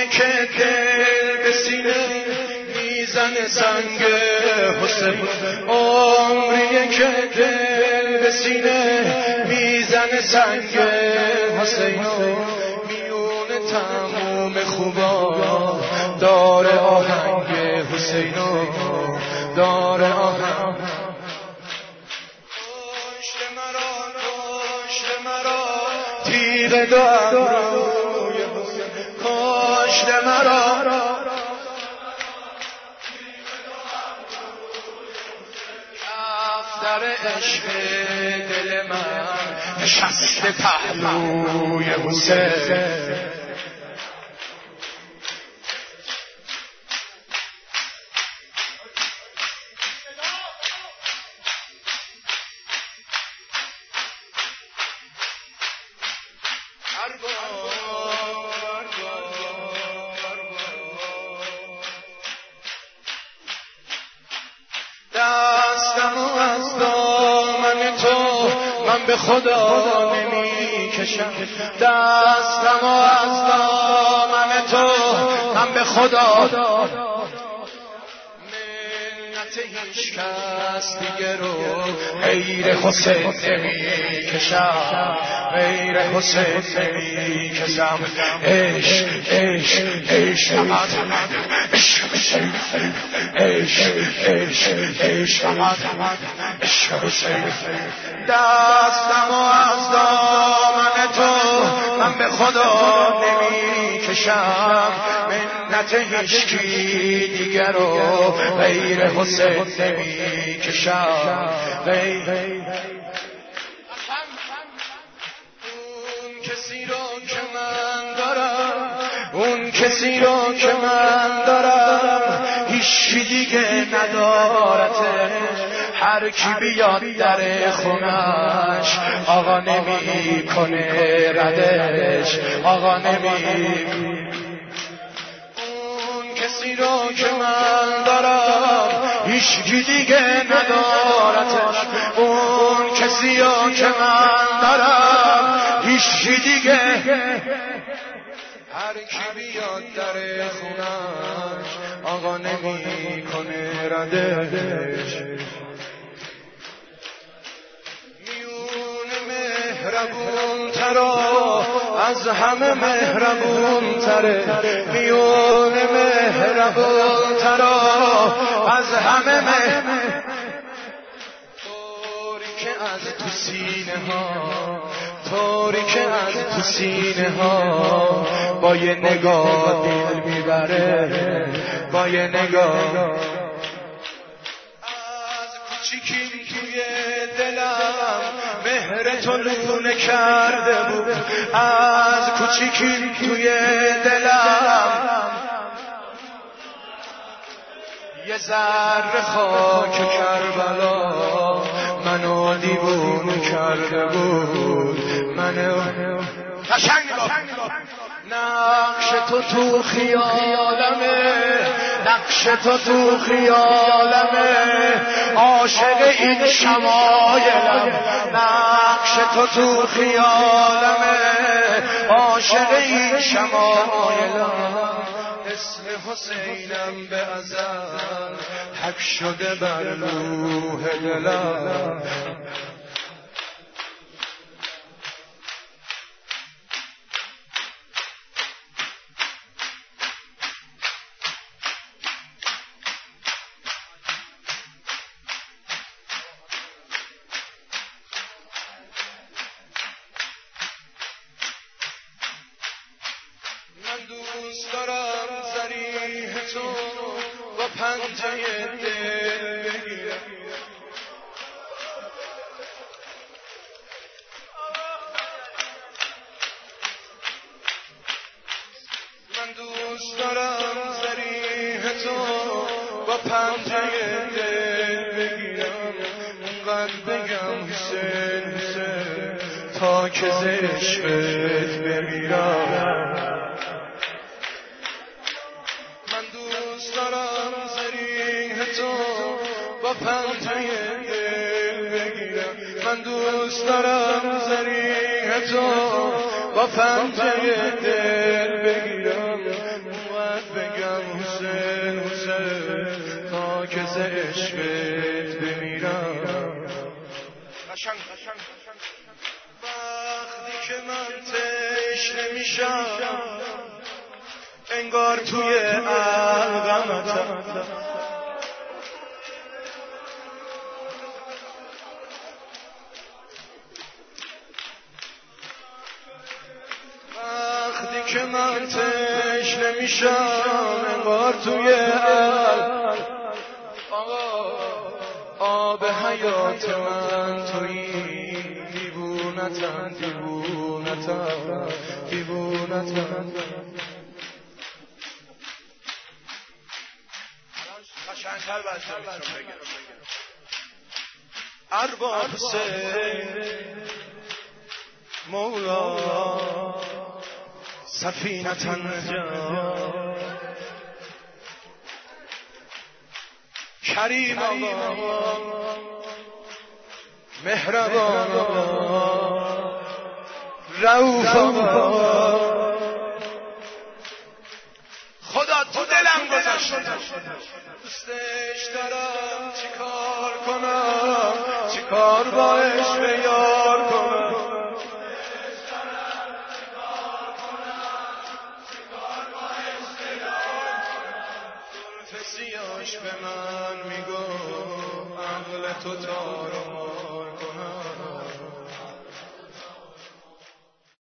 که دل به سینه میزنه سنگ حسین، عمریه که دل به سینه میزنه سنگ حسین، میونه تموم خوبا داره آهنگ حسین، داره آهنگ. کشت مرا تیغ دو ابروی حسین، کشت مرا دفتر عشق دل من نشسته پهلوی حسین. دستمو از دامن تو من به خدا نمی کشم، دستمو از دامن تو من به خدا، هیچ کس دیگه رو غیر حسین نمی کشم، غیر حسین نمی کشم. عشق عشق عشق فقط عشق حسین، عشق عشق عشق فقط عشق حسین. دستمو از دامن تو من به خدا نمی کشم، منت هیچکی دیگر رو غیر حسین نمی کشم. اون کسی رو که من دارم، اون کسی رو که من دارم هیچی دیگه ندارته، هر کی بیاد در خونش آقا نمی کنه ردش، آقا نمی. اون کسی رو که من دارم هیچی دیگه ندارتش، اون کسی رو که من دارم هیچی دیگه، هر کی بیاد در خونش آقا نمی کنه ردش. مهربون ترا از همه مهربون تره، میون مهربون ترا از همه طوری که از تو سینه ها، طوری که از تو سینه ها با یه نگاه دل میبره، با یه نگاه. از کوچیکی توی دلم مهر تو لونه کرده بود، از کوچیکی توی دلم یه ذره خاک کربلا منو دیوونه کرده بود، منو نقش تو خیالمه، نقش تو خیالمه، عاشق این شمایلم، نقش تو خیالمه، عاشق این شمایلم. اسم حسینم به ازل حک شده بر روح دلم. من دوست دارم ضریح تو با پنجه دل بگیرم، من دوست دارم ضریح تو با پنجه دل بگیرم، اونقدر بگم حسین حسین تا که ز عشقت بمیرم. با پنجه دل بگیرم، من دوست دارم ضریح تو با پنجه دل بگیرم، که ز عشقت بمیرم. وقتی که من تشنه میشم انگار توی علقمتم، وقتی که من تشنه میشم انگار توی آب حیات من تویی. دیوونتم دیوونتم دیوونتم. قشنگ‌تر بگم ارباب حسین مولا سفینة النجاة کریم آقا مهربان آقا رؤوف آقا خدا تو دلم گذاشته دوستش دارم چیکار کنم چیکار با عشق یار کنم زلف سیاش به من میگو عقل تو تار و مار